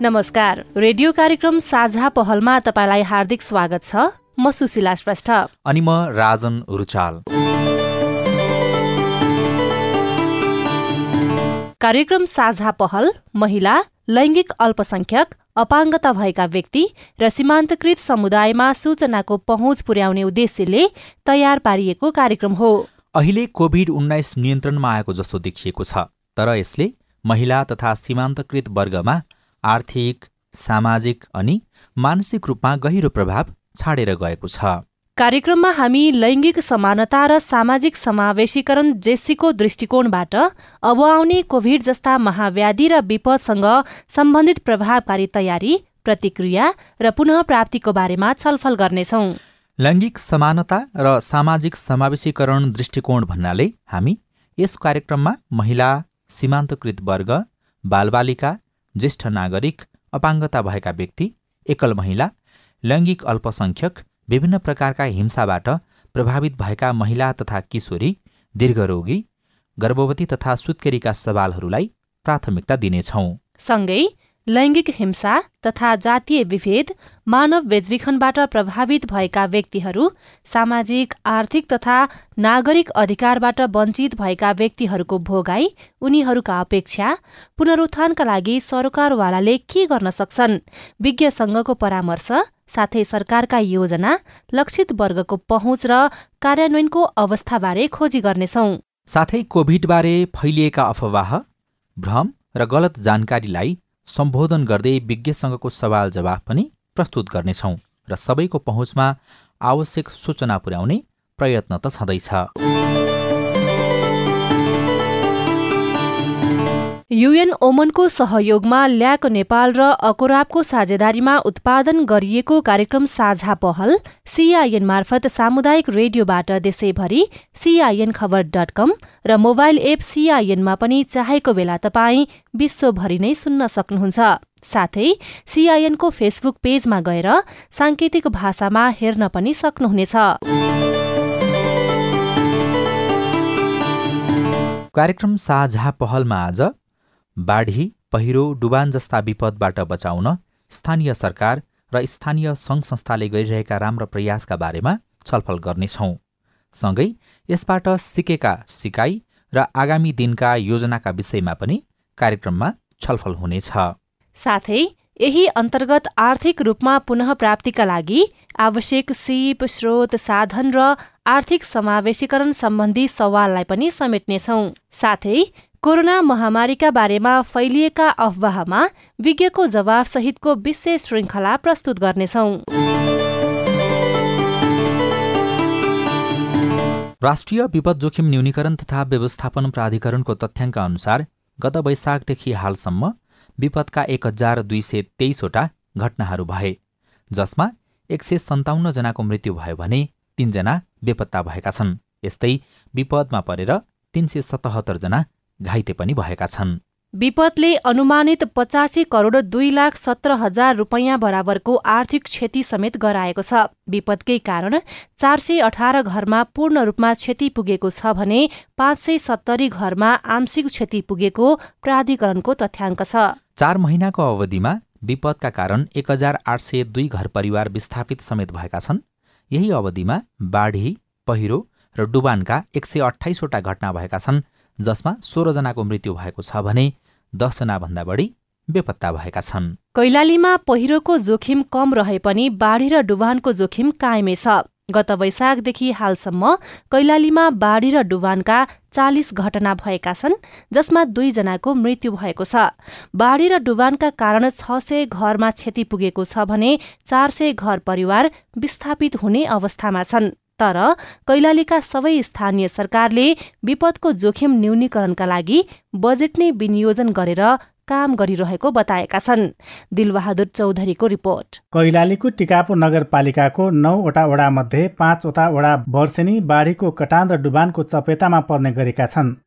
नमस्कार। रेडियो कार्यक्रम साझा पहलमा तपाईलाई हार्दिक स्वागत छ। म सुशीला श्रेष्ठ अनि म राजन रुचाल। कार्यक्रम साझा पहल महिला, लैंगिक अल्पसंख्यक, अपाङ्गता भएका व्यक्ति र सीमान्तकृत समुदायमा सूचनाको पहुँच पुर्याउने उद्देश्यले तयार पारिएको कार्यक्रम हो। अहिले कोभिड-19 नियन्त्रणमा आएको जस्तो देखिएको छ, तर यसले महिला तथा सीमान्तकृत वर्गमा आर्थिक, सामाजिक अनि मानसिक रूपमा गहिरो प्रभाव छाडेर गएको छ। कार्यक्रममा हामी लैंगिक समानता र सामाजिक समावेशीकरण जेसीको दृष्टिकोणबाट अब आउने कोभिड जस्ता महाव्याधि र विपदसँग सम्बन्धित प्रभावकारी तयारी, प्रतिक्रिया र पुनः प्राप्तिको बारेमा छलफल गर्नेछौँ। लैंगिक समानता र सामाजिक समावेशीकरण दृष्टिकोण भन्नाले हामी यस कार्यक्रममा महिला, सीमान्तकृत वर्ग, बालबालिका, ज्येष्ठ नागरिक, अपाङ्गता भएका व्यक्ति, एकल महिला, लैंगिक अल्पसंख्यक, विभिन्न प्रकारका हिंसाबाट प्रभावित भएका महिला तथा किशोरी, दीर्घरोगी, गर्भवती तथा सुत्केरीका सवालहरूलाई प्राथमिकता दिनेछौँ। सँगै लैंगिक हिंसा तथा जातीय विभेद, मानव बेचबिखनबाट प्रभावित भएका व्यक्तिहरू, सामाजिक, आर्थिक तथा नागरिक अधिकारबाट वञ्चित भएका व्यक्तिहरूको भोगाई, उनीहरूका अपेक्षा, पुनरुत्थानका लागि सरकारवालाले के गर्न सक्छन्, विज्ञसँगको परामर्श, साथै सरकारका योजना, लक्षित वर्गको पहुँच र कार्यान्वयनको अवस्थाबारे खोजी गर्नेछौँ। साथै कोभिडबारे फैलिएका अफवाह, भ्रम र गलत जानकारीलाई सम्बोधन गर्दै विज्ञसँगको सवाल जवाफ पनि प्रस्तुत गर्नेछौँ र सबैको पहुँचमा आवश्यक सूचना पुर्याउने प्रयत्न त छँदैछ। युएन ओमनको सहयोगमा ल्याक नेपाल र अकोराबको साझेदारीमा उत्पादन गरिएको कार्यक्रम साझा पहल CIN मार्फत सामुदायिक रेडियोबाट देशैभरि CINखबर.com र मोबाइल एप CINमा पनि चाहेको बेला तपाईँ विश्वभरि नै सुन्न सक्नुहुन्छ। साथै CINको फेसबुक पेजमा गएर साङ्केतिक भाषामा हेर्न पनि सक्नुहुनेछ। कार्यक्रम साझा पहलमा आज बाढी, पहिरो, डुबान जस्ता विपदबाट बचाउन स्थानीय सरकार र स्थानीय सङ्घ-संस्थाले गरिरहेका राम्रा प्रयासका बारेमा छलफल गर्नेछौँ। सँगै यसबाट सिकेका सिकाइ र आगामी दिनका योजनाका विषयमा पनि कार्यक्रममा छलफल हुनेछ। साथै यही अन्तर्गत आर्थिक रूपमा पुनः प्राप्तिका लागि आवश्यक सिप, स्रोत, साधन र आर्थिक समावेशीकरण सम्बन्धी सवाललाई पनि समेट्नेछौँ। साथै कोरोना महामारीका बारेमा फैलिएका अफवाहमा विज्ञको जवाफ सहितको विशेष श्रृङ्खला प्रस्तुत गर्नेछौँ। राष्ट्रिय विपद जोखिम न्यूनीकरण तथा व्यवस्थापन प्राधिकरणको तथ्याङ्क अनुसार गत वैशाखदेखि हालसम्म विपदका 1223 वटा घटनाहरू भए, जसमा 157 जनाको मृत्यु भयो भने 3 जना बेपत्ता भएका छन्। यस्तै विपदमा परेर 377 जना घाइते पनि भएका छन्। विपदले अनुमानित 85 करोड 2,17,000 रुपैयाँ बराबरको आर्थिक क्षति समेत गराएको छ। विपदकै कारण 418 घरमा पूर्ण रूपमा क्षति पुगेको छ भने 570 घरमा आंशिक क्षति पुगेको प्राधिकरणको तथ्याङ्क छ। 4 महिनाको अवधिमा विपदका कारण 1802 घर परिवार विस्थापित समेत भएका छन्। यही अवधिमा बाढी, पहिरो र डुबानका 128 वटा घटना भएका छन्, जसमा 16 जनाको मृत्यु भएको छ भने 10 जना भन्दा बढी बेपत्ता भएका छन्। कैलालीमा पहिरोको जोखिम कम रहे पनि बाढी र डुबानको जोखिम कायमै छ। गत वैशाखदेखि हालसम्म कैलालीमा बाढी र डुबानका 40 घटना भएका छन्, जसमा 2 जनाको मृत्यु भएको छ। बाढी र डुबानका कारण 600 घरमा क्षति पुगेको छ भने 400 घर परिवार विस्थापित हुने अवस्थामा छन्। तर कैलालीका सबै स्थानीय सरकारले विपदको जोखिम न्यूनीकरणका लागि बजेट नै विनियोजन गरेर काम गरिरहेको बताएका छन्। दिलबहादुर चौधरीको रिपोर्ट। कैलालीको टिकापुर नगरपालिकाको 9 वटा वडामध्ये 5 वटा वडा वर्षेनी बाढीको कटान र डुबानको चपेटामा पर्ने गरेका छन्।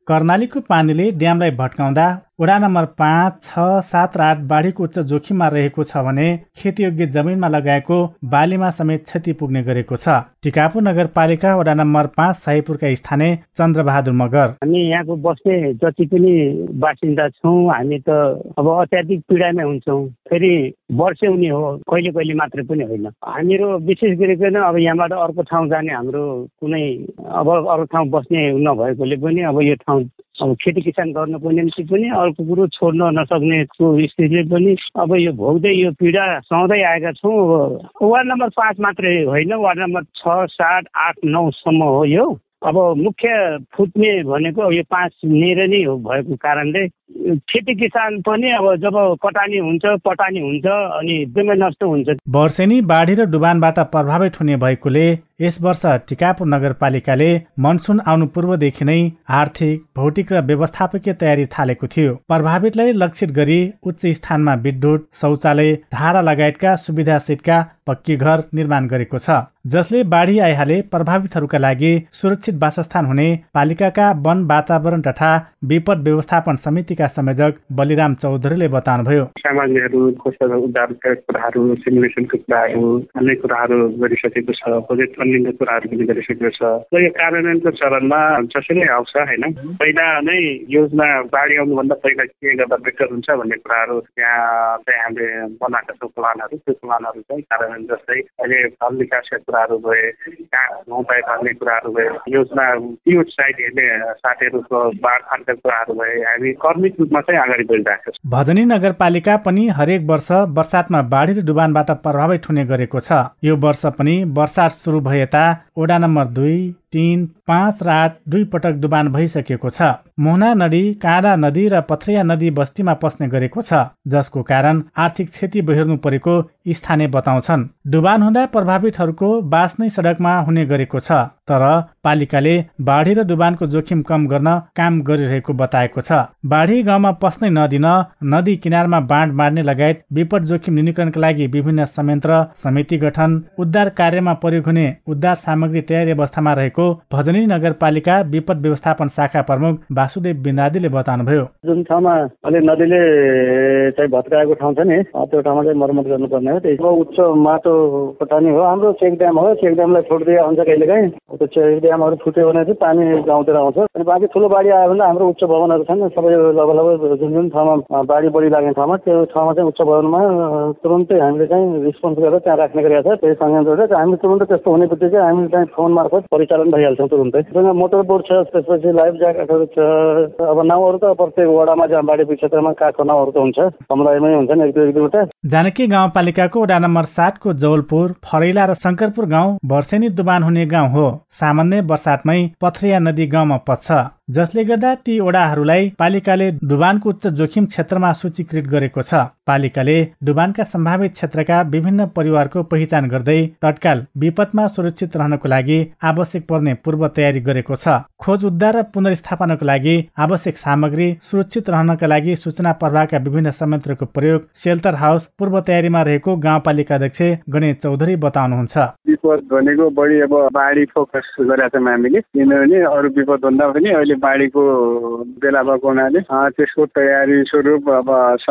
कर्णालीको पानीले ड्यामलाई भट्काउँदा वडा नम्बर 5, 6, 7 र 8 बाढीको उच्च जोखिममा रहेको छ भने खेतीयोग्य जमिनमा लगाएको बालीमा समेत क्षति पुग्ने गरेको छ। टिकापुर नगरपालिका वडा नम्बर 5 साईपुरका स्थानीय चन्द्रबहादुर मगर, हामी यहाँको बस्ने जति पनि बासिन्दा छौँ हामी त अब अत्याधिक पीडामै हुन्छौँ। फेरि वर्षेउनी हो, कहिले कहिले मात्रै पनि होइन। हामीहरू विशेष गरिकन अब यहाँबाट अर्को ठाउँ जाने हाम्रो कुनै अब अरू ठाउँ बस्ने नभएकोले पनि अब यो ठाउँ अब खेती किसान गर्नको निम्ति पनि अर्को कुरो छोड्न नसक्नेको स्थितिले पनि अब यो भोग्दै यो पीडा सहँदै आएका छौँ। अब वार्ड नम्बर 5 मात्रै होइन, वार्ड नम्बर 6, 7, 8, 9 सम्म हो यो। अब मुख्य फुट्ने भनेको यो 5 नेर नै हो भएको कारणले खेती किसान पनि अब जब कटानी हुन्छ पटानी हुन्छ अनि एकदमै नष्ट हुन्छ। वर्षेनी बाढी र डुबानबाट प्रभावित हुने भएकोले यस वर्ष टिकापुर नगरपालिकाले मनसुन आउनु पूर्वदेखि नै आर्थिक, भौतिक र व्यवस्थापकीय तयारी थालेको थियो। प्रभावितलाई लक्षित गरी उच्च स्थानमा विद्युत, शौचालय, धारा लगायतका सुविधा सहितका पक्की घर निर्माण गरेको छ, जसले बाढी आइहाले प्रभावितहरूका लागि सुरक्षित वासस्थान हुने पालिकाका वन, वातावरण तथा विपद व्यवस्थापन समितिका संयोजक बलिराम चौधरीले बताउनुभयो। सामग्रीहरू, खोज उद्धारका कुराहरू, सिमुलेसनको कुराहरू, अन्य कुराहरू गरिसकेको छ, प्रोजेक्ट फन्डिङका कुराहरू पनि गरिसकेको छ। र यो कार्यान्वयनको चरणमा जसरी आउँछ होइन, पहिला नै योजना बाढी आउनुभन्दा पहिला के गर्दा बेटर हुन्छ भन्ने कुराहरू त्यहाँ चाहिँ हामीले बनाएका छौँ प्लानहरू। त्यो प्लानहरू चाहिँ कार्यान्वयन, जस्तै अहिले फल विकासका कुराहरू भए, गाउँ पाइप हाल्ने कुराहरू भए, योजना त्यो साइड हेर्ने साथीहरूको बाढ कुराहरू भए, हामी कर्मिक रूपमा चाहिँ अगाडि बढिरहेको छ। भजनी नगरपालिका पनि हरेक वर्ष बर्सातमा बाढी र डुबानबाट प्रभावित हुने गरेको छ। यो वर्ष पनि बर्सात सुरु भए यता वडा नम्बर 2, 3, 5 र 8 दुई पटक डुबान भइसकेको छ। मोहना नदी, काँडा नदी र पथरिया नदी बस्तीमा पस्ने गरेको छ, जसको कारण आर्थिक क्षति बेहोर्नु परेको स्थानीय बताउँछन्। डुबान हुँदा प्रभावितहरूको बास नै सडकमा हुने गरेको छ, तर पालिकाले बाढी र डुबानको जोखिम कम गर्न काम गरिरहेको बताएको छ। बाढी गाउँमा पस्नै नदिन नदी किनारमा बाँड मार्ने लगायत विपद जोखिम न्यूनीकरणका लागि विभिन्न संयन्त्र, समिति गठन, उद्धार कार्यमा प्रयोग हुने उद्धार सामग्री तयारी अवस्थामा रहेको भजनी नगरपालिका विपद व्यवस्थापन शाखा प्रमुख वासुदेव बिन्दादीले बताउनुभयो। जुन ठाउँमा अहिले नदीले चाहिँ भत्काएको ठाउँ छ नि, त्यो ठाउँमा चाहिँ मर्मत गर्नुपर्ने हो। त्यही उच्च माटो कटानी हो। हाम्रो चेक ड्याम हो, चेक ड्यामलाई छोडिदिए हुन्छ कहिलेकाहीँ। त्यो चेक ड्यामहरू फुट्यो भने चाहिँ पानी गाउँतिर आउँछ। अनि बाँकी ठुलो बाढी आयो भने हाम्रो उच्च भवनहरू छन्, सबै लगभग जुन ठाउँमा बाढी बढी लाग्ने ठाउँमा, त्यो ठाउँमा चाहिँ उच्च भवनमा तुरुन्तै हामीले चाहिँ रिस्पोन्स गरेर त्यहाँ राख्ने गरेको छ। त्यही संयन्त्रले हामी तुरुन्तै त्यस्तो हुने बित्तिकै हामी चाहिँ फोन मार्फत परिचालन भइहाल्छौँ तुरुन्तै। मोटर बोट छ, त्यसपछि लाइफ ज्याकेटहरू छ। अब नाउँहरू त प्रत्येक वडामा जहाँ बाढी क्षेत्रमा काठको नाउँहरू त हुन्छ, समुदायमै हुन्छन् एक दुईवटा। जानकी गाउँपालिकाको वडा नम्बर 7 को जवलपुर, फरैला र शङ्करपुर गाउँ वर्षेनी डुबान हुने गाउँ हो। सामान्य बर्सातमै पथरिया नदी गाउँमा पस्छ, जसले गर्दा ती वडाहरूलाई पालिकाले डुबानको उच्च जोखिम क्षेत्रमा सूचीकृत गरेको छ। पालिकाले डुबानका सम्भावित क्षेत्रका विभिन्न परिवारको पहिचान गर्दै तत्काल विपदमा सुरक्षित रहनको लागि आवश्यक पर्ने पूर्व तयारी गरेको छ। खोज उद्धार र पुनर्स्थापनाको लागि आवश्यक सामग्री, सुरक्षित रहनका लागि सूचना प्रवाहका विभिन्न संयन्त्रको प्रयोग, सेल्टर हाउस पूर्व तयारीमा रहेको गाउँपालिका अध्यक्ष गणेश चौधरी बताउनुहुन्छ। विपद भनेको बढी अब बाढी फोकस गरेका छौँ हामीले, किनभने अरू विपद भन्दा पनि अहिले बाढीको बेला भएको हुनाले त्यसको तयारी स्वरूप अब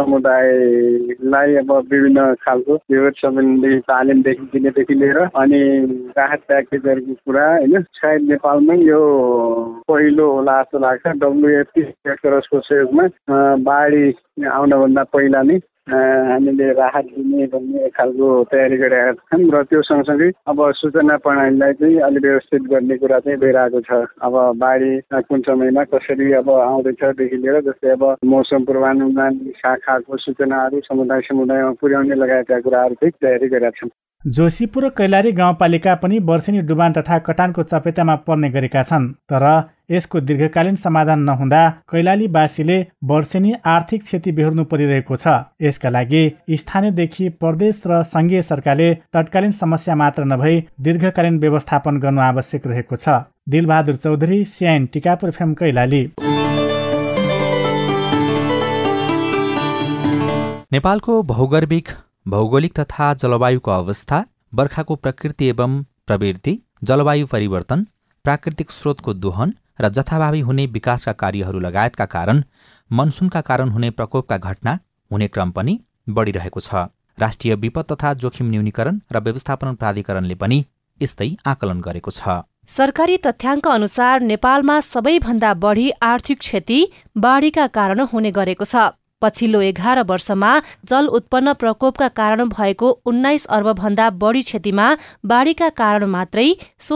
समुदायलाई अब विभिन्न खालको विपद सम्बन्धी तालिमदेखि दिनेदेखि लिएर अनि राहत प्याकेजहरूको कुरा होइन, सायद नेपालमै यो पहिलो होला जस्तो लाग्छ। WFP सेक्टरको सहयोगमा बाढी आउनभन्दा पहिला नै हामीले राहत दिने भन्ने खालको तयारी गरेका छौँ र त्यो सँगसँगै अब सूचना प्रणालीलाई चाहिँ अलि व्यवस्थित गर्ने कुरा चाहिँ भइरहेको छ। अब बाढी कुन समयमा कसरी अब आउँदैछदेखि लिएर जस्तै अब मौसम पूर्वानुमान शाखाको सूचनाहरू समुदायमा पुर्याउने लगायतका कुराहरू चाहिँ तयारी गरेका छौँ। जोशीपुर र कैलाली गाउँपालिका पनि वर्षेनी डुबान तथा कटानको चपेटामा पर्ने गरेका छन्, तर यसको दीर्घकालीन समाधान नहुँदा कैलालीवासीले वर्षेनी आर्थिक क्षति बेहोर्नु परिरहेको छ। यसका लागि स्थानीयदेखि प्रदेश र संघीय सरकारले तत्कालीन समस्या मात्र नभई दीर्घकालीन व्यवस्थापन गर्नु आवश्यक रहेको छ। Dilbahadur Chaudhary, CN Tikapur FM Kailali. नेपालको भौगोलिक तथा जलवायुको अवस्था, बर्खाको प्रकृति एवं प्रवृत्ति, जलवायु परिवर्तन, प्राकृतिक स्रोतको दोहन र जथाभावी हुने विकासका कार्यहरू लगायतका कारण मनसुनका कारण हुने प्रकोपका घटना हुने क्रम पनि बढिरहेको छ। राष्ट्रिय विपद तथा जोखिम न्यूनीकरण र व्यवस्थापन प्राधिकरणले पनि यस्तै आकलन गरेको छ। सरकारी तथ्याङ्क अनुसार नेपालमा सबैभन्दा बढी आर्थिक क्षति बाढीका कारण हुने गरेको छ। पछिल्लो 11 वर्षमा जल उत्पन्न प्रकोपका कारण भएको 19 अर्बभन्दा बढी क्षतिमा बाढीका कारण मात्रै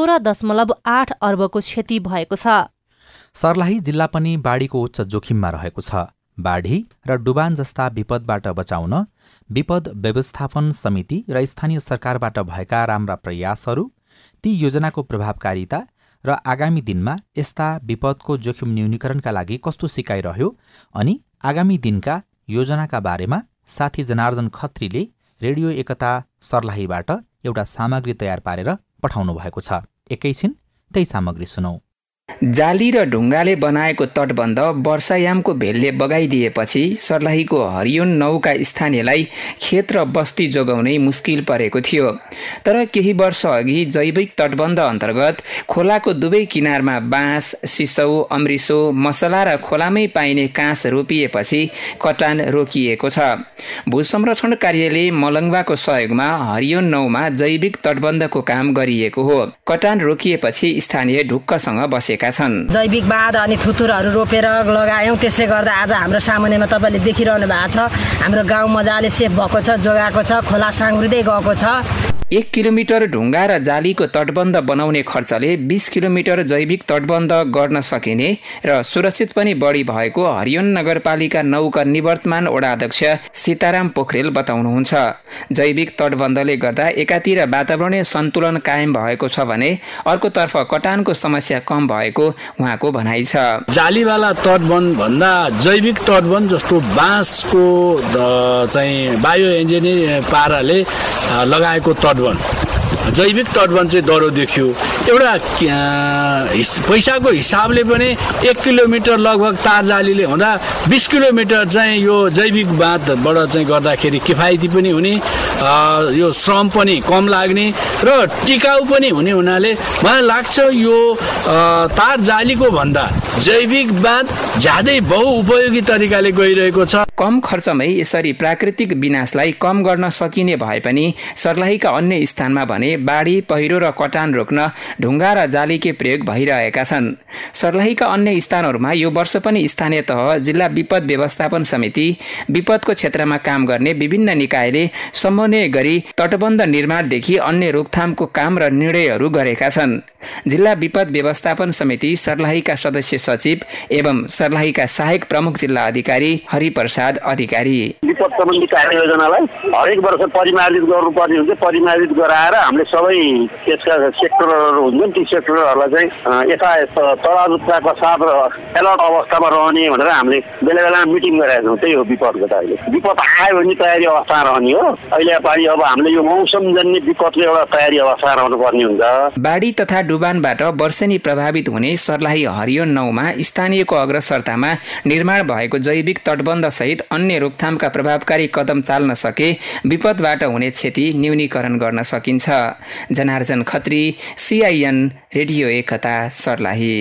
16.8 अर्बको क्षति भएको छ। सर्लाही जिल्ला पनि बाढीको उच्च जोखिममा रहेको छ। बाढी र डुबान जस्ता विपदबाट बचाउन विपद व्यवस्थापन समिति र स्थानीय सरकारबाट भएका राम्रा प्रयासहरू, ती योजनाको प्रभावकारिता र आगामी दिनमा यस्ता विपदको जोखिम न्यूनीकरणका लागि कस्तो सिकाइ रह्यो अनि आगामी दिनका योजनाका बारेमा साथी जनार्जन खत्रीले रेडियो एकता सर्लाहीबाट एउटा सामग्री तयार पारेर पठाउनु भएको छ। एकैछिन त्यही सामग्री सुनौ। जाली र ढुङ्गाले बनाएको तटबन्ध वर्षायामको भेलले बगाइदिएपछि सर्लाहीको हरियोन 9 का स्थानीयलाई खेत र बस्ती जोगाउनै मुस्किल परेको थियो। तर केही वर्ष अघि जैविक तटबन्ध अन्तर्गत खोलाको दुवै किनारमा बाँस, सिसौ, अमृसो, मसला र खोलामै पाइने काँस रोपिएपछि कटान रोकिएको छ। भू संरक्षण कार्यालय मलङ्गवाको सहयोगमा हरियोन 9 मा जैविक तटबन्धको काम गरिएको हो। कटान रोकिएपछि स्थानीय ढुक्कसँग बसेका छन्। जैविक बाँध अनि थुतुरहरू रोपेर लगायौँ, त्यसले गर्दा आज हाम्रो सामुन्नेमा तपाईँले देखिरहनु भएको छ, हाम्रो गाउँ मजाले सेफ भएको छ, जोगाएको छ, खोला साङ्ग्रिँदै गएको छ। 1 किलोमिटर ढुङ्गा र जालीको तटबन्ध बनाउने खर्चले 20 किलोमिटर जैविक तटबन्ध गर्न सकिने र सुरक्षित पनि बढी भएको हरियोन नगरपालिका 9 का निवर्तमान वडा अध्यक्ष सीताराम पोखरेल बताउनुहुन्छ। जैविक तटबन्धले गर्दा एकातिर वातावरणीय सन्तुलन कायम भएको छ भने अर्कोतर्फ कटानको समस्या कम भएको उहाँको भनाइ छ। जालीवाला तटबन्ध भन्दा जैविक तटबन्ध जस्तो बाँसको चाहिँ बायो इन्जिनियरिङ पाराले लगाएको तटबन्ध, जैविक तटबन्ध चाहिँ दरो देखियो। एउटा पैसाको हिसाबले पनि 1 किलोमिटर लगभग तार जालीले हुँदा 20 किलोमिटर चाहिँ यो जैविक बाँधबाट चाहिँ गर्दाखेरि किफायती पनि हुने, यो श्रम पनि कम लाग्ने र टिकाउ पनि हुने हुनाले मलाई लाग्छ यो तार जालीको भन्दा जैविक बाँध ज्यादै बहुउपयोगी तरिकाले गइरहेको छ। कम खर्चमै यसरी प्राकृतिक विनाशलाई कम गर्न सकिने भए पनि सर्लाहीका अन्य स्थानमा भने बाढी, पहिरो र कटान रोक्न ढुङ्गा र जालीकै प्रयोग भइरहेका छन्। सर्लाहीका अन्य स्थानहरूमा यो वर्ष पनि स्थानीय तह, जिल्ला विपद व्यवस्थापन समिति, विपदको क्षेत्रमा काम गर्ने विभिन्न निकायले समन्वय गरी तटबन्ध निर्माणदेखि अन्य रोकथामको काम र निर्णयहरू गरेका छन्। जिल्ला विपद व्यवस्थापन समिति सर्लाहीका सदस्य सचिव एवं सर्लाहीका सहायक प्रमुख जिल्ला अधिकारी हरिप्रसाद अधिकारी, विपद सम्बन्धी कार्ययोजनालाई हरेक वर्ष परिमार्जित गर्नुपर्ने हुन्छ। परिमार्जित गराएर हामीले सबै त्यसका सेक्टरहरू हुन्छन्, ती सेक्टरहरूलाई चाहिँ यथायथ तडाजुताका साथ एलर्ट अवस्थामा रहने भनेर हामीले बेला बेला मिटिङ गरेका छौँ। त्यही हो विपदको त। अहिले विपद आयो भने तयारी अवस्था रहने हो। अहिले पालि अब हामीले यो मौसमजन्य विपदले एउटा तयारी अवस्था रहनु पर्ने हुन्छ। बाढी तथा डुबानबाट वर्षेनी प्रभावित हुने सर्लाही हरियोन 9 मा स्थानीयको अग्रसरतामा निर्माण भएको जैविक तटबन्ध सहित अन्य रोकथामका प्रभावकारी कदम चाल्न सके विपदबाट हुने क्षति न्यूनीकरण गर्न सकिन्छ। Janarjan Khatri, CIN radio Ekta Sarlahi.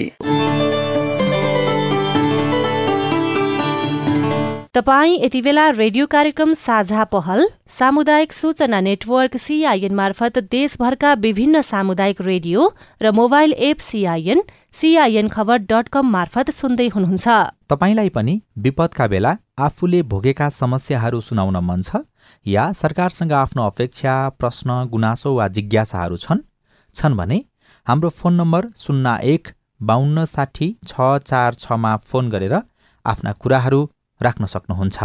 तपाई यति बेला रेडियो कार्यक्रम साझा पहल सामुदायिक सूचना नेटवर्क CIN मार्फत देशभरका विभिन्न सामुदायिक रेडियो र मोबाइल एप CINखबर.com मार्फत सुन्दै हुनुहुन्छ। तपाईलाई पनि विपदका बेला आफूले भोगेका समस्याहरू सुनाउन मन छ या सरकारसँग आफ्नो अपेक्षा, प्रश्न, गुनासो वा जिज्ञासाहरू छन् भने हाम्रो फोन नम्बर 01 52 60 646 मा फोन गरेर आफ्ना कुराहरू राख्न सक्नुहुन्छ।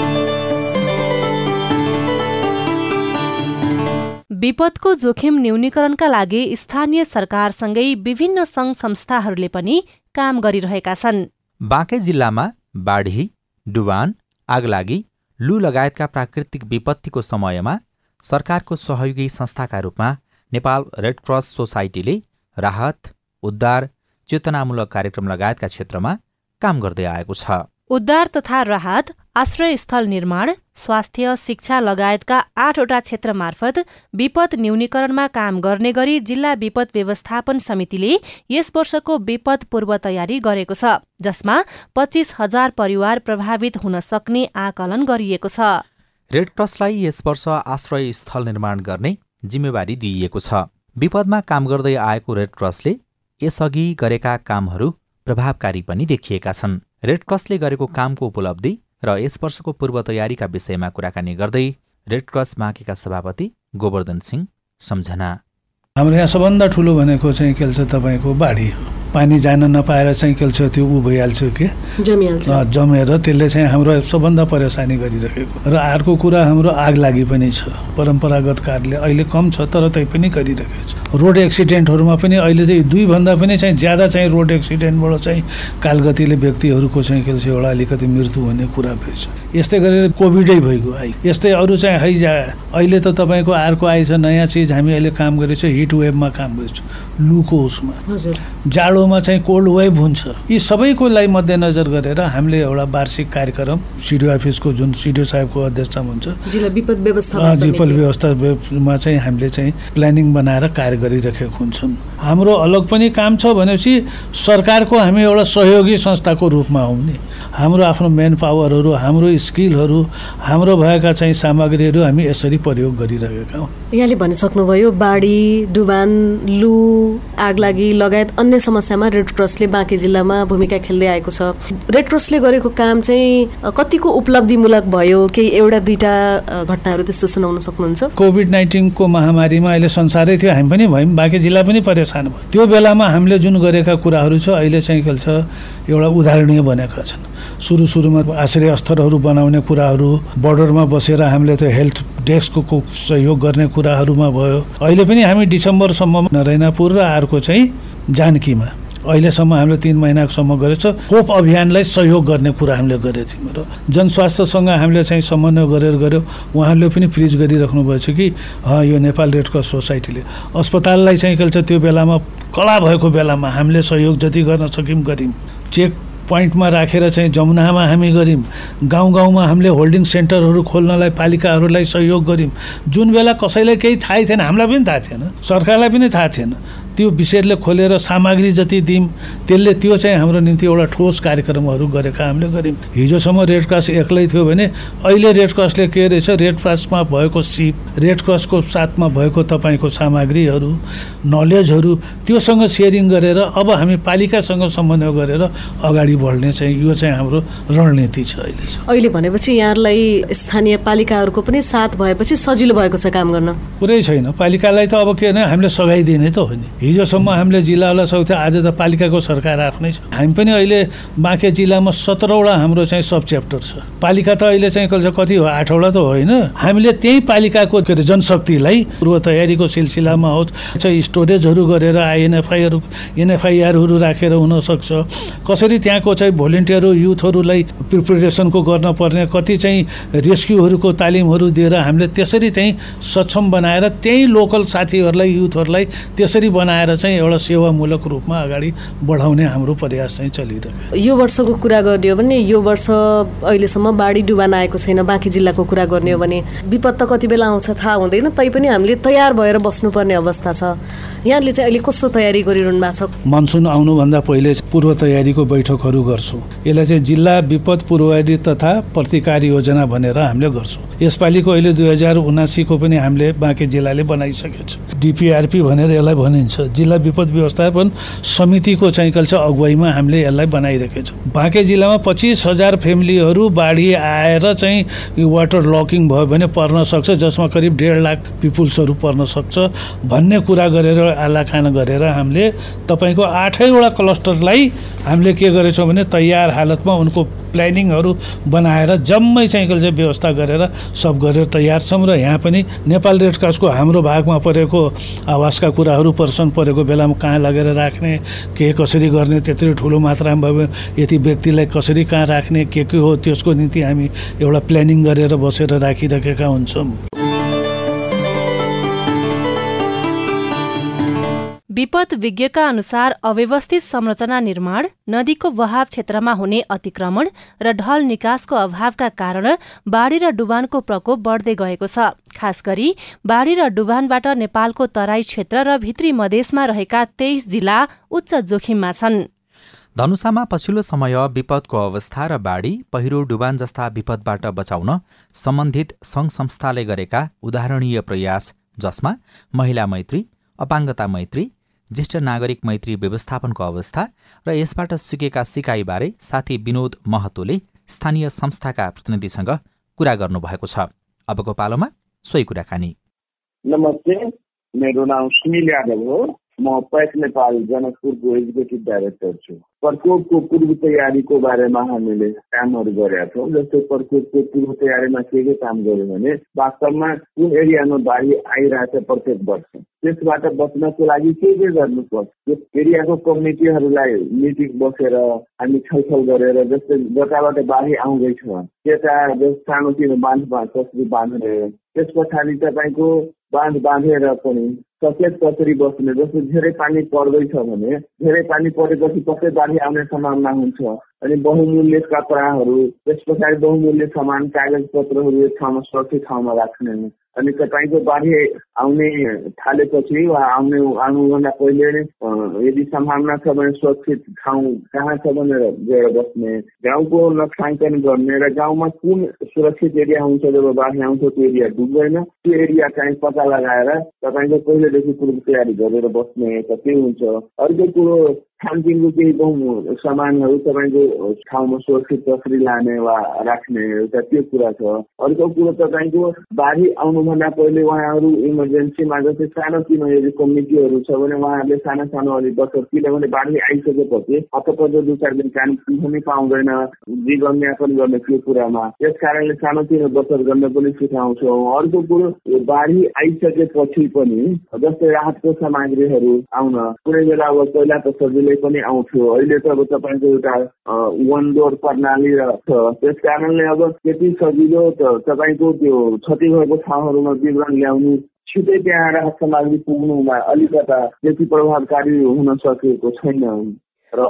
विपदको जोखिम न्यूनीकरणका लागि स्थानीय सरकारसँगै विभिन्न सङ्घ संस्थाहरूले पनि काम गरिरहेका छन्। बाँकै जिल्लामा बाढी, डुबान, आगलागी, लु लगायतका प्राकृतिक विपत्तिको समयमा सरकारको सहयोगी संस्थाका रूपमा नेपाल रेड क्रस सोसाइटीले राहत, उद्धार, चेतनामूलक कार्यक्रम लगायतका क्षेत्रमा काम गर्दै आएको छ। उद्धार तथा राहत आश्रय स्थल निर्माण, स्वास्थ्य, शिक्षा लगायतका 8वटा क्षेत्र मार्फत विपद न्यूनीकरणमा काम गर्ने गरी जिल्ला विपद व्यवस्थापन समितिले यस वर्षको विपद पूर्व तयारी गरेको छ, जसमा 25,000 परिवार प्रभावित हुन सक्ने आकलन गरिएको छ। रेडक्रसलाई यस वर्ष आश्रय स्थल निर्माण गर्ने जिम्मेवारी दिइएको छ। विपदमा काम गर्दै आएको रेडक्रसले यसअघि गरेका कामहरू प्रभावकारी पनि देखिएका छन्। रेडक्रसले गरेको कामको उपलब्धि र यस वर्षको पूर्व तयारीका विषयमा कुराकानी गर्दै रेडक्रस बाँकेका सभापति गोवर्धन सिंह सम्झना। हाम्रो यहाँ सबभन्दा ठुलो भनेको चाहिँ के छ तपाईँको बाढी, पानी जान नपाएर चाहिँ के छ त्यो ऊ भइहाल्छ के जमेर, त्यसले चाहिँ हाम्रो सबभन्दा परेशानी गरिरहेको। र अर्को कुरा हाम्रो आग लागि पनि छ, परम्परागत कारणले अहिले कम छ तर तै पनि गरिरहेको छ। रोड एक्सिडेन्टहरूमा पनि अहिले चाहिँ 2 भन्दा पनि चाहिँ ज्यादा चाहिँ रोड एक्सिडेन्टबाट चाहिँ कालगतिले व्यक्तिहरूको चाहिँ के छ एउटा अलिकति मृत्यु हुने कुरा भएछ। यस्तै गरेर कोभिडै भइगयो है, यस्तै अरू चाहिँ अहिले त तपाईँको अर्को आएछ नयाँ चिज, हामी अहिले काम गरेछ हिट वेभमा काम गरेछौँ, लुको उसमा जाडोमा चाहिँ कोल्ड वेभ हुन्छ। यी सबैकोलाई मध्यनजर गरेर हामीले एउटा वार्षिक कार्यक्रम सिडिओ अफिसको जुन सिडिओ साहेबको अध्यक्षतामा हुन्छ जिल्ला विपद व्यवस्थापनमा चाहिँ हामीले चाहिँ प्लानिङ बनाएर कार्य गरिरहेको हुन्छौँ। हाम्रो अलग पनि काम छ भनेपछि सरकारको हामी एउटा सहयोगी संस्थाको रूपमा आउने, हाम्रो आफ्नो मेन पावरहरू, हाम्रो स्किलहरू, हाम्रो भएका चाहिँ सामग्रीहरू हामी यसरी प्रयोग गरिरहेका हौँ। यहाँले भनिसक्नुभयो बाढी, डुबान, लु, आगलागी लगायत अन्य समस्यामा रेडक्रसले बाँके जिल्लामा भूमिका खेल्दै आएको छ। रेडक्रसले गरेको काम चाहिँ कतिको उपलब्धिमूलक भयो, केही एउटा दुईटा घटनाहरू त्यस्तो सुनाउन सक्नुहुन्छ? कोभिड-19 को महामारीमा अहिले संसारै थियो, हामी पनि भयौँ, बाँके जिल्ला पनि परेशान भयो। त्यो बेलामा हामीले जुन गरेका कुराहरू छ अहिले चाहिँ के छ एउटा उदाहरणीय बनेका छन्। सुरुमा आश्रय स्थलहरू बनाउने कुराहरू, बर्डरमा बसेर हामीले त्यो हेल्थ डेस्कको सहयोग गर्ने कुराहरूमा भयो। अहिले पनि हामी डिसेम्बरसम्म नरैनापुर र अर्को चाहिँ जानकीमा अहिलेसम्म हामीले 3 महिनासम्म गरेछ। खोप अभियानलाई सहयोग गर्ने कुरा हामीले गरेको थियौँ र जनस्वास्थ्यसँग हामीले चाहिँ समन्वय गऱ्यौँ। उहाँहरूले पनि प्रिज गरिराख्नु भएको छ कि यो नेपाल रेडक्रस सोसाइटीले अस्पताललाई चाहिँ के छ त्यो बेलामा कडा भएको बेलामा हामीले सहयोग जति गर्न सक्यौँ गऱ्यौँ। चेक पोइन्टमा राखेर चाहिँ जमुनामा हामी गऱ्यौँ, गाउँमा हामीले होल्डिङ सेन्टरहरू खोल्नलाई पालिकाहरूलाई सहयोग गऱ्यौँ। जुन बेला कसैलाई केही थाहै थिएन, हामीलाई पनि थाहा थिएन, सरकारलाई पनि थाहा थिएन, त्यो विषयले खोलेर सामग्री जति दियौँ त्यसले त्यो चाहिँ हाम्रो निम्ति एउटा ठोस कार्यक्रमहरू गरेका हामीले गऱ्यौँ। हिजोसम्म रेडक्रस एक्लै थियो भने अहिले रेडक्रसले के रहेछ, रेडक्रसमा भएको सिप, रेडक्रसको साथमा भएको तपाईँको सामग्रीहरू, नलेजहरू त्योसँग सेयरिङ गरेर अब हामी पालिकासँग समन्वय गरेर अगाडि बढ्ने चाहिँ यो चाहिँ हाम्रो रणनीति छ अहिले भनेपछि यहाँलाई स्थानीय पालिकाहरूको पनि साथ भएपछि सजिलो भएको छ काम गर्न? पुरै छैन, पालिकालाई त अब के भने हामीले सघाइदिने त हो नि। हिजोसम्म हामीले जिल्लालाई सक्थ्यो, आज त पालिकाको सरकार आफ्नै छ। हामी पनि अहिले बाँके जिल्लामा 17वटा हाम्रो चाहिँ सब च्याप्टर छ। पालिका त अहिले चाहिँ कति हो, 8वटा त होइन। हामीले त्यही पालिकाको जनशक्तिलाई पूर्व तयारीको सिलसिलामा होस्, चाहिँ स्टोरेजहरू गरेर एनएफआइआरहरू राखेर हुनसक्छ, कसरी त्यहाँको चाहिँ भोलिन्टियर युथहरूलाई प्रिपरेसनको गर्न पर्ने, कति चाहिँ रेस्क्युहरूको तालिमहरू दिएर हामीले त्यसरी चाहिँ सक्षम बनाएर त्यही लोकल साथीहरूलाई युथहरूलाई त्यसरी बनाएर चाहिँ एउटा सेवामूलक रूपमा अगाडि बढाउने हाम्रो प्रयास चाहिँ चलिरहेको। यो वर्षको कुरा गर्ने हो भने यो वर्ष अहिलेसम्म बाढी डुबान आएको छैन। बाँके जिल्लाको कुरा गर्ने हो भने विपद त कति बेला आउँछ थाहा हुँदैन, तैपनि हामीले तयार भएर बस्नुपर्ने अवस्था छ। यहाँले चाहिँ अहिले कस्तो तयारी गरिरहनु भएको छ? मनसुन आउनुभन्दा पहिले पूर्व तयारीको बैठकहरू गर्छौँ। यसलाई चाहिँ जिल्ला विपद पूर्वाधारी तथा प्रतिकार योजना भनेर हामीले गर्छौँ। यसपालिको अहिले 2079 को पनि हामीले बाँके जिल्लाले बनाइसकेको छ। डिपिआरपी भनेर यसलाई भनिन्छ, जिल्ला विपद व्यवस्थापन समितिको चाहिँ अगुवाईमा हामीले यसलाई बनाइरहेका छौँ। बाँके जिल्लामा 25,000 फ्यामिलीहरू बाढी आएर चाहिँ वाटर लकिङ भयो भने पर्न सक्छ, जसमा करिब 1.5 लाख पिपुल्सहरू पर्न सक्छ भन्ने कुरा गरेर आलाखाना गरेर हामीले तपाईँको 8वटा क्लस्टरलाई हामीले के गरेछौँ भने तयार हालतमा उनको प्लानिङहरू बनाएर जम्मै चाहिँ व्यवस्था गरेर सब गरेर तयार छौँ। र यहाँ पनि नेपाल रेडक्रसको हाम्रो भागमा परेको आवासका कुराहरू पर्छन्, परेको बेलामा कहाँ लगेर राख्ने, के कसरी गर्ने, त्यत्रो ठुलो मात्रामा भयो यति व्यक्तिलाई कसरी कहाँ राख्ने के हो, त्यसको निम्ति हामी एउटा प्लानिङ गरेर बसेर राखिरहेका हुन्छौँ। विपद विज्ञका अनुसार अव्यवस्थित संरचना निर्माण, नदीको बहाव क्षेत्रमा हुने अतिक्रमण र ढल निकासको अभावका कारण बाढी र डुबानको प्रकोप बढ्दै गएको छ। खास गरी बाढी र डुबानबाट नेपालको तराई क्षेत्र र भित्री मधेसमा रहेका 23 जिल्ला उच्च जोखिममा छन्। धनुषामा पछिल्लो समय विपदको अवस्था र बाढी, पहिरो, डुबान जस्ता विपदबाट बचाउन सम्बन्धित सङ्घ संस्थाले गरेका उदाहरणीय प्रयास, जसमा महिला मैत्री, अपाङ्गता मैत्री, ज्येष्ठ नागरिक मैत्री व्यवस्थापनको अवस्था र यसबाट सिकेका सिकाइबारे साथी विनोद महतोले स्थानीय संस्थाका प्रतिनिधिसँग कुरा गर्नुभएको छ। अबको पालोमा सोही कुराकानी। नमस्ते, मेरो नाम सुनिल यादव हो। म पैक नेपाल जनकपुरको एक्जिक्युटिभ डाइरेक्टर छु। प्रकोपको पूर्व तयारीको बारेमा हामीले कामहरू गरेका छौँ। जस्तै प्रकोपको पूर्व तयारीमा के काम गर्यो भने वास्तवमा कुन एरियामा बाढी आइरहेछ प्रत्येक वर्ष, त्यसबाट बच्नको लागि के गर्नुपर्छ, त्यस एरियाको कमिटीहरूलाई मिटिङ बसेर हामी छलफल गरेर, जस्तै जताबाट बाढी आउँदैछ त्यता सानोतिनो बाँध कसरी बाँध्ने, त्यस पछाडि तपाईँको बाँध बाँधेर पनि सचेत कसरी बस्ने। जस्तो धेरै पानी पर्दैछ भने धेरै पानी परेपछि कसै बाढी आउने सम्भावना हुन्छ, अनि बहुमूल्य कपडाहरू, त्यस पछाडि बहुमूल्य सामान, कागज पत्रहरू एक ठाउँमा सुरक्षित ठाउँमा राख्ने। अनि तपाईँको बाढी आउने थालेपछि वा आउनुभन्दा पहिले यदि सम्भावना छ भने सुरक्षित ठाउँ कहाँ छ भनेर गएर बस्ने, गाउँको नक्साङ्कन गर्ने र गाउँमा कुन सुरक्षित एरिया हुन्छ जब बाढी आउँछ त्यो एरिया डुब्दैन, त्यो एरिया चाहिँ पत्ता लगाएर तपाईँको पहिलेदेखि पूर्व तयारी गरेर बस्ने त त्यो हुन्छ। अर्को कुरो खानपिनको केही सामानहरू तपाईँको ठाउँमा सुरक्षित कसरी लाने वा राख्ने एउटा त्यो कुरा छ। अर्को कुरो तपाईँको बाढी आउनुभन्दा पहिले उहाँहरू इमर्जेन्सीमा जस्तै सानोतिनो यदि कमिटीहरू छ भने उहाँहरूले सानो सानो अलिक बचत, किनभने बाढी आइसकेपछि हतपत 2-4 दिन काम पनि पाउँदैन जीवनयापन गर्ने त्यो कुरामा, त्यस कारणले सानोतिनो बचत गर्न पनि सिकाउँछौँ। अर्को कुरो बाढी आइसकेपछि पनि जस्तै राहतको सामग्रीहरू आउन कुनै बेला अब पहिला त सजिलै पनि आउँथ्यो, अहिले त अब तपाईँको एउटा वन डोर प्रणाली छ, त्यस कारणले अब त्यति सजिलो त तपाईँको त्यो क्षति भएको ठाउँहरूमा विवरण ल्याउनु, छिटै त्यहाँ राहत सामग्री पुग्नुमा अलिकता त्यति प्रभावकारी हुन सकेको छैन। र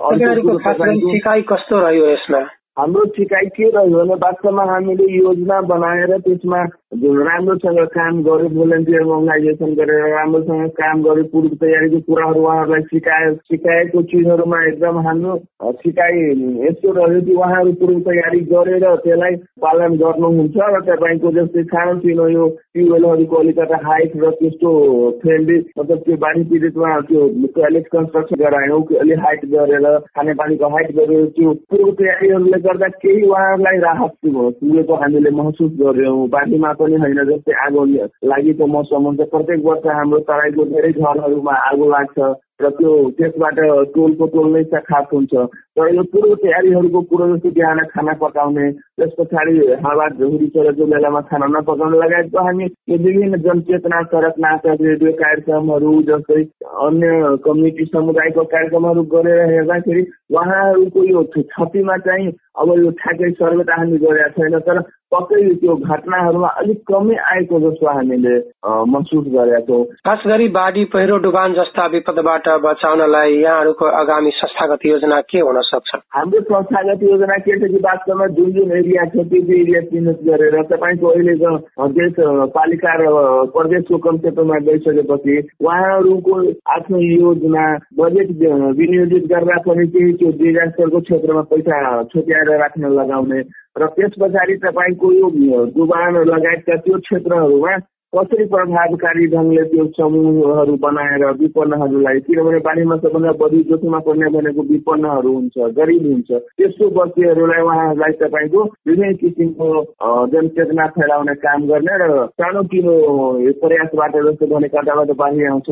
सिकाइ कस्तो रह्यो यसमा? हाम्रो सिकाइ के रह्यो भने वास्तवमा हामीले योजना बनाएर त्यसमा राम्रोसँग काम गर्यो, भोलिन्टियर मोबिलाइजेसन गरेर राम्रोसँग काम गर्यो, पूर्व तयारीको कुराहरू उहाँहरूलाई सिकाएको चिजहरूमा एकदम हाम्रो सिकाइ यस्तो रह्यो कि उहाँहरू पूर्व तयारी गरेर त्यसलाई पालन गर्नुहुन्छ र तपाईँको जस्तै सानोतिनो यो ट्युबवेलहरूको अलिकता हाइट र त्यस्तो फ्रेन्डली, मतलब त्यो बाढी पीडितमा त्यो टोयलेट कन्स्ट्रक्सन गरायौँ, अलिक हाइट गरेर खानेपानीको हाइट गरेर त्यो पूर्व तयारीहरूले गर्दा केही उहाँहरूलाई राहत पुगेको हामीले महसुस गर्यौँ। बाढीमा पनि होइन, जस्तै आगो लागेको मौसम हुन्छ, प्रत्येक वर्ष हाम्रो तराईको धेरै घरहरूमा आगो लाग्छ र त्यसबाट टोलको टोल नै खास हुन्छ। तर यो पूर्व तयारीहरूको कुरो जस्तो बिहान खाना पकाउने, त्यस पछाडि हावा हुरी चलेको बेलामा खाना नपकाउन लगायतको हामी यो विभिन्न जनचेतना, सडक नाटक, रेडियो कार्यक्रमहरू जस्तै अन्य कम्युनिटी समुदायको कार्यक्रमहरू गरेर हेर्दाखेरि उहाँहरूको यो क्षतिमा चाहिँ अब यो ठ्याक्कै सर्वे त हामी गरेका छैन, तर पक्कै त्यो घटनाहरूमा अलिक कमै आएको जस्तो हामीले महसुस गरेका छौँ। खास गरी बाढी, पहिरो, डुबान जस्ता विपदबाट बचाउनलाई यहाँहरूको आगामी संस्थागत योजना के हुन सक्छ? हाम्रो संस्थागत योजना के छ कि वास्तवमा जुन जुन एरिया छ त्यो एरिया चिन्हित गरेर तपाईँको अहिलेको देश पालिका र प्रदेशको कन्सेप्टमा गइसकेपछि उहाँहरूको आफ्नो योजना बजेट विनियोजित गर्दा पनि केही त्यो डिजास्टरको क्षेत्रमा पैसा छुट्याएर राख्न लगाउने र त्यस पछाडि तपाईँको यो डुबान लगायतका त्यो क्षेत्रहरूमा कसरी प्रभावकारी ढङ्गले त्यो समूहहरू बनाएर विपन्नहरूलाई, किनभने बाढीमा सबभन्दा बढी जोखिममा पर्ने भनेको विपन्नहरू हुन्छ, गरिब हुन्छ, त्यस्तो व्यक्तिहरूलाई उहाँहरूलाई तपाईँको विभिन्न किसिमको जनचेतना फैलाउने काम गर्ने र सानोतिनो प्रयासबाट जस्तो भने कताबाट बाढी आउँछ,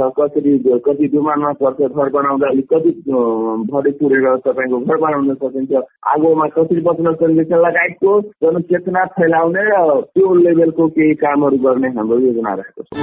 कति डुबानमा पर्छ, घर बनाउँदा कति भरि पुरेर तपाईँको घर बनाउन सकिन्छ, आगोमा कसरी बच्न सकिन्छ लगायतको जनचेतना फैलाउने र त्यो लेभलको केही कामहरू गर्ने हाम्रो योजना रहेको छ।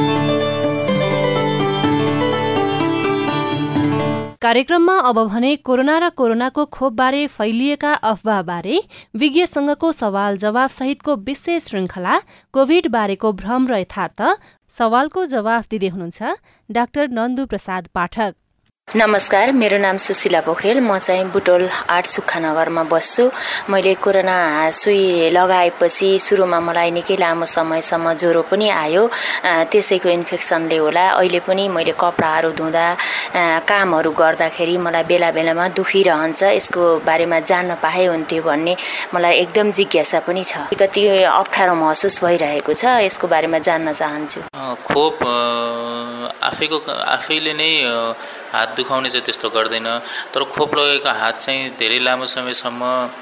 कार्यक्रममा अब भने कोरोना र कोरोनाको खोपबारे फैलिएका अफवाहबारे विज्ञसँगको सवाल जवाफ सहितको विशेष श्रृङ्खला कोभिड बारेको भ्रम र यथार्थ, सवालको जवाफ दिँदै हुनुहुन्छ डाक्टर नन्दु प्रसाद पाठक। नमस्कार, मेरो नाम सुशीला पोखरेल। म चाहिँ बुटोल 8 सुक्खानगरमा बस्छु। मैले कोरोना सुई लगाएपछि सुरुमा मलाई निकै लामो समयसम्म ज्वरो पनि आयो। त्यसैको इन्फेक्सनले होला अहिले पनि मैले कपडाहरू धुँदा कामहरू गर्दाखेरि मलाई बेला बेलामा दुखिरहन्छ। यसको बारेमा जान्न पाए हुन्थ्यो भन्ने मलाई एकदम जिज्ञासा पनि छ। कति अप्ठ्यारो महसुस भइरहेको छ, यसको बारेमा जान्न चाहन्छु। खोप आफैले नै हात दुखाउने चाहिँ त्यस्तो गर्दैन, तर खोप लगेको हात चाहिँ धेरै लामो समयसम्म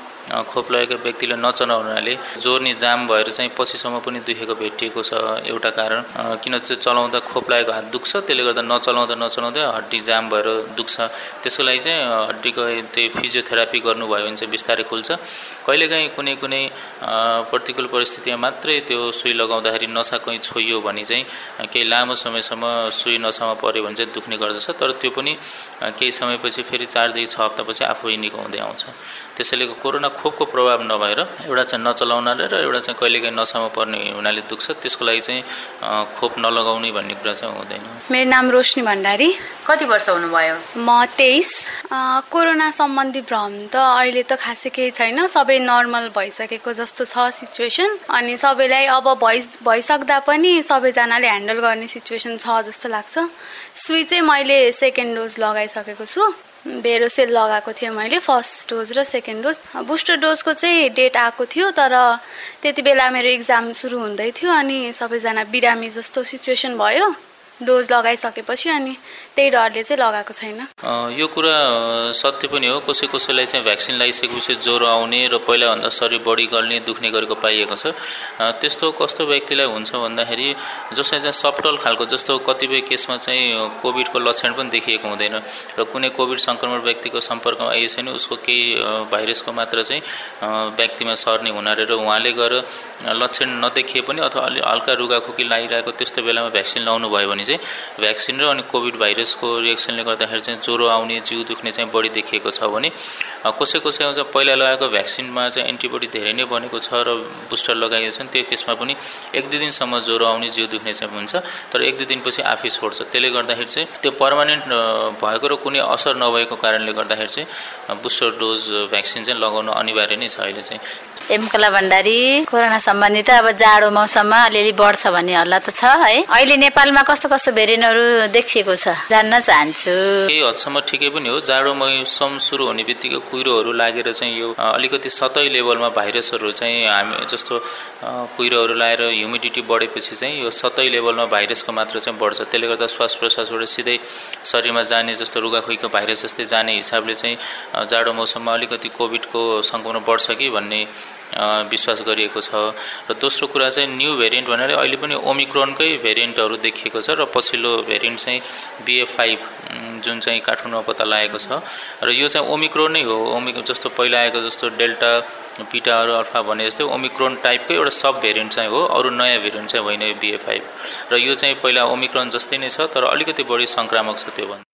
खोप लगेको व्यक्तिले नचलाउनाले जोर्नी जाम भएर चाहिँ पछिसम्म पनि दुखेको भेटिएको छ। एउटा कारण किन चाहिँ चलाउँदा खोप लागेको हात दुख्छ, त्यसले गर्दा नचलाउँदै हड्डी जाम भएर दुख्छ। त्यसको लागि चाहिँ हड्डीको त्यही फिजियोथेरापी गर्नुभयो भने चाहिँ बिस्तारै खुल्छ। कहिलेकाहीँ कुनै प्रतिकूल परिस्थितिमा मात्रै त्यो सुई लगाउँदाखेरि नसा कहीँ छोइयो भने चाहिँ केही लामो समयसम्म सुई नसामा पऱ्यो भने चाहिँ दुख्ने गर्दछ, तर त्यो पनि केही समयपछि फेरि 4 देखि 6 हप्तापछि आफै निको हुँदै आउँछ। त्यसैले कोरोना खोपको प्रभाव नभएर एउटा चाहिँ नचलाउनाले र एउटा चाहिँ कहिलेकाहीँ नसामा पर्ने हुनाले दुख्छ, त्यसको लागि चाहिँ खोप नलगाउने भन्ने कुरा चाहिँ हुँदैन। मेरो नाम रोशनी भण्डारी। कति वर्ष हुनुभयो? म 23। कोरोना सम्बन्धी भ्रम त अहिले त खासै केही छैन, सबै नर्मल भइसकेको जस्तो छ सिचुएसन। अनि सबैलाई अब भइसक्दा पनि सबैजनाले ह्यान्डल गर्ने सिचुएसन छ जस्तो लाग्छ। सुई चाहिँ मैले सेकेन्ड डोज लगाइसकेको छु। बेरोसेल लगाएको थिएँ मैले, फर्स्ट डोज र सेकेन्ड डोज। बुस्टर डोजको चाहिँ डेट आएको थियो, तर त्यति बेला मेरो इक्जाम सुरु हुँदै थियो अनि सबैजना बिरामी जस्तो सिचुएसन भयो डोज लगाइसकेपछि, अनि त्यही डरले चाहिँ लगाएको छैन। यो कुरा सत्य पनि हो। कसैलाई चाहिँ भ्याक्सिन लगाइसकेपछि ज्वरो आउने र पहिलाभन्दा शरीर बढी गल्ने दुख्ने गरेको पाइएको छ। त्यस्तो कस्तो व्यक्तिलाई हुन्छ भन्दाखेरि जसलाई चाहिँ सफ्टल खालको, जस्तो कतिपय केसमा चाहिँ कोभिडको लक्षण पनि देखिएको हुँदैन र कुनै कोभिड सङ्क्रमण व्यक्तिको सम्पर्कमा आइएको छैन, उसको केही भाइरसको मात्र चाहिँ व्यक्तिमा सर्ने हुनाले र उहाँले गएर लक्षण नदेखिए पनि अथवा अलि हल्का रुगाखोकी लागिरहेको त्यस्तो बेलामा भ्याक्सिन लाउनु भयो भने चाहिँ भ्याक्सिन र अनि कोभिड भाइरसको रिएक्सनले गर्दाखेरि चाहिँ ज्वरो आउने, जिउ दुख्ने चाहिँ बढी देखिएको छ भने कसैमा चाहिँ पहिला लगाएको भ्याक्सिनमा चाहिँ एन्टिबडी धेरै नै बनेको छ र बुस्टर लगाएको छ, त्यो केसमा पनि 1-2 दिनसम्म ज्वरो आउने, जिउ दुख्ने चाहिँ हुन्छ, तर 1-2 दिनपछि आफै छोड्छ। त्यसले गर्दाखेरि चाहिँ त्यो पर्मानेन्ट भएको र कुनै असर नभएको कारणले गर्दाखेरि चाहिँ बुस्टर डोज भ्याक्सिन चाहिँ लगाउनु अनिवार्य नै छ अहिले चाहिँ। एमकला भण्डारी। कोरोना सम्बन्धी त अब जाडो मौसममा अलिअलि बढ्छ भन्ने हल्ला त छ है। अहिले नेपालमा कस्तो भेरिएन्टहरू देखिएको छ जान्न चाहन्छु। केही हदसम्म ठिकै पनि हो। जाडो मौसम सुरु हुने बित्तिकै कुहिरोहरू लागेर चाहिँ यो अलिकति सतही लेभलमा भाइरसहरू चाहिँ हामी जस्तो कुहिरोहरू लागेर ह्युमिडिटी बढेपछि चाहिँ यो सतही लेभलमा भाइरसको मात्रा चाहिँ बढ्छ। त्यसले गर्दा श्वास प्रश्वासबाट सिधै शरीरमा जाने, जस्तो रुगाखोकीको भाइरस जस्तै जाने हिसाबले चाहिँ जाडो मौसममा अलिकति कोभिडको सङ्क्रमण बढ्छ कि भन्ने विश्वास गरिएको छ। र दोस्रो कुरा चाहिँ न्यू भेरिएन्ट भन्नाले अहिले पनि ओमिक्रोनकै भेरिएन्टहरू देखिएको छ र पछिल्लो भेरिएन्ट चाहिँ BA.5 जुन चाहिँ काठमाडौँमा पत्ता लागेको छ र यो चाहिँ ओमिक्रोन नै हो। जस्तो पहिला आएको जस्तो डेल्टा, बीटाहरू, अल्फा भने जस्तै ओमिक्रोन टाइपकै एउटा सब भेरिएन्ट चाहिँ हो, अरू नयाँ भेरिएन्ट चाहिँ होइन यो BA.5। र यो चाहिँ पहिला ओमिक्रोन जस्तै नै छ, तर अलिकति बढी सङ्क्रामक छ त्यो भन्दा।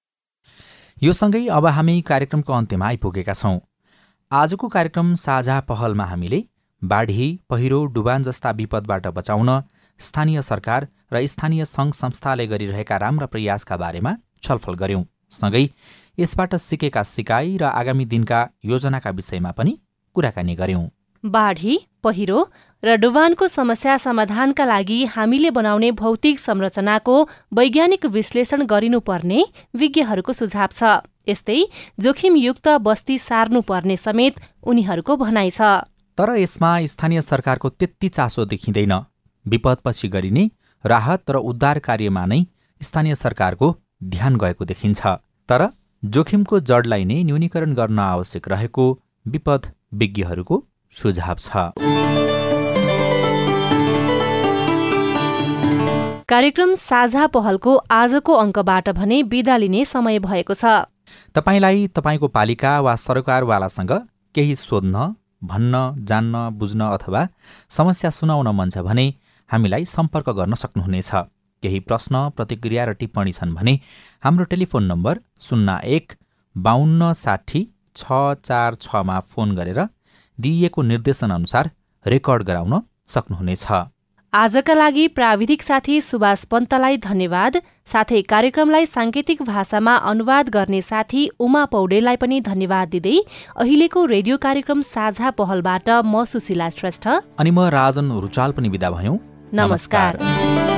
यो सँगै अब हामी कार्यक्रमको अन्त्यमा आइपुगेका छौँ। आजको कार्यक्रम साझा पहलमा हामीले बाढी, पहिरो, डुबान जस्ता विपदबाट बचाउन स्थानीय सरकार र स्थानीय सङ्घ संस्थाले गरिरहेका राम्रा प्रयासका बारेमा छलफल गर्यौं। सँगै यसबाट सिकेका सिकाइ र आगामी दिनका योजनाका विषयमा पनि कुराकानी गर्यौं। बाढी, पहिरो र डुबानको समस्या समाधानका लागि हामीले बनाउने भौतिक संरचनाको वैज्ञानिक विश्लेषण गरिनुपर्ने विज्ञहरूको सुझाव छ। यस्तै जोखिमयुक्त बस्ती सार्नुपर्ने समेत उनीहरूको भनाइ छ। तर यसमा स्थानीय सरकारको त्यति चासो देखिँदैन। विपदपछि गरिने राहत र उद्धार कार्यमा नै स्थानीय सरकारको ध्यान गएको देखिन्छ। तर जोखिमको जडलाई नै न्यूनीकरण गर्न आवश्यक रहेको विपद विज्ञहरूको सुझाव छ। कार्यक्रम साझा पहलको आजको अङ्कबाट भने बिदा लिने समय भएको छ। तपाईलाई तपाईको पालिका वा सरकारवालासँग केही सोध्न, भन्न, जान्न, बुझ्न अथवा समस्या सुनाउन मन छ भने हामीलाई सम्पर्क गर्न सक्नुहुनेछ। केही प्रश्न, प्रतिक्रिया र टिप्पणी छन् भने हाम्रो टेलिफोन नम्बर 01-5260-646 मा फोन गरेर दिइएको निर्देशनअनुसार रेकर्ड गराउन सक्नुहुनेछ। आजका लागि प्राविधिक साथी सुभाष पन्तलाई धन्यवाद। साथै कार्यक्रमलाई सांकेतिक भाषामा अनुवाद गर्ने साथी उमा पौडेललाई पनि धन्यवाद दिँदै अहिलेको रेडियो कार्यक्रम साझा पहलबाट म सुशीला श्रेष्ठ अनि म राजन रुचाल पनि बिदा भयौं। नमस्कार।